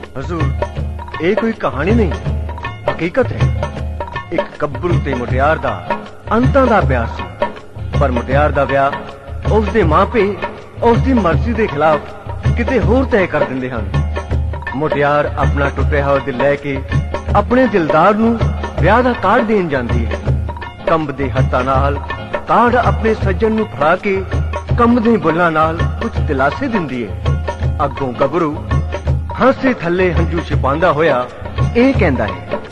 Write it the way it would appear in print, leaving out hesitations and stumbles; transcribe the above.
हजूर, ये कोई कहानी नहीं, हकीकत है। एक गब्बरू ते मुटियार दा अंतां दा प्यार सी, पर मुटियार दा विआह उसदे मापे उसदी मर्जी दे खिलाफ किते होर तय कर दिंदे हन। मुटियार अपना टुटिया हुआ दिल लैके अपने दिलदार नूं विआह दा कार्ड देन जांदी है। कंबदे हत्थां नाल कार्ड अपने सज्जन नूं फड़ा के कंबदे बुल्लां नाल कुछ दिलासे दिंदी है। अगों गबरू हासे थल्ले हंजू छिपांदा होया ਇਹ ਕਹਿੰਦਾ ਹੈ,